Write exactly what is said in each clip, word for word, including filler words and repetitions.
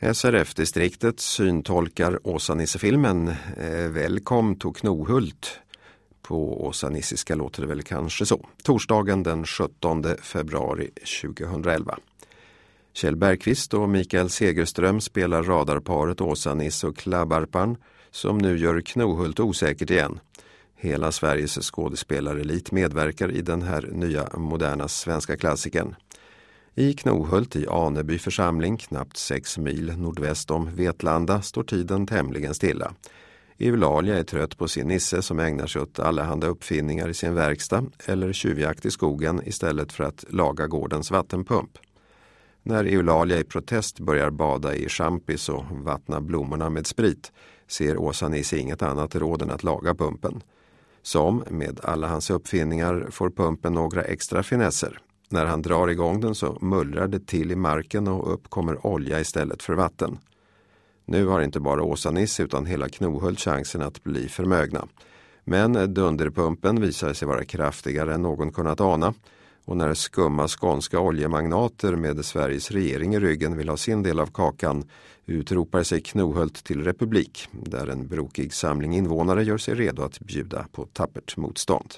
S R F-distriktet syntolkar Åsa-Nisse-filmen eh, Välkom to Knohult. På åsa-nissiska låter det väl kanske så. Torsdagen den sjuttonde februari tjugohundraelva. Kjell Bergqvist och Mikael Segerström spelar radarparet Åsa-Nisse och Klabbarpan som nu gör Knohult osäkert igen. Hela Sveriges skådespelarelit medverkar i den här nya moderna svenska klassiken. I Knohult i Aneby församling, knappt sex mil nordväst om Vetlanda, står tiden tämligen stilla. Eulalia är trött på sin nisse som ägnar sig åt allehanda uppfinningar i sin verkstad eller tjuvjakt i skogen istället för att laga gårdens vattenpump. När Eulalia i protest börjar bada i champis och vattna blommorna med sprit ser Åsa-Nisse inget annat råd än att laga pumpen. Som, med alla hans uppfinningar, får pumpen några extra finesser. När han drar igång den så mullrar det till i marken och upp kommer olja istället för vatten. Nu har inte bara Åsa-Nisse utan hela Knohult chansen att bli förmögna. Men dunderpumpen visar sig vara kraftigare än någon kunnat ana. Och när skumma skånska oljemagnater med Sveriges regering i ryggen vill ha sin del av kakan utropar sig Knohult till republik, där en brokig samling invånare gör sig redo att bjuda på tappert motstånd.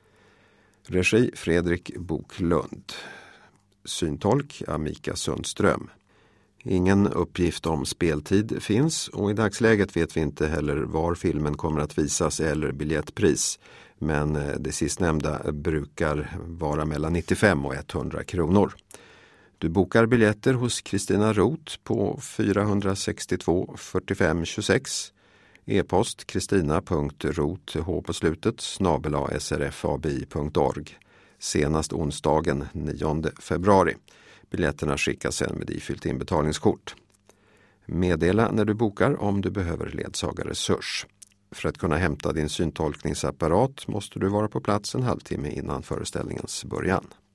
Regi Fredrik Boklund. Syntolk Amika Sundström. Ingen uppgift om speltid finns och i dagsläget vet vi inte heller var filmen kommer att visas eller biljettpris. Men det sistnämnda brukar vara mellan nittiofem och hundra kronor. Du bokar biljetter hos Kristina Roth på fyra sex två fyrtiofem tjugosex. E-post kristina punkt roth h på slutet snabel-a s r f a b i punkt org. Senast onsdagen nionde februari. Biljetterna skickas sen med ifyllt inbetalningskort. Meddela när du bokar om du behöver ledsagarresurs. För att kunna hämta din syntolkningsapparat måste du vara på plats en halvtimme innan föreställningens början.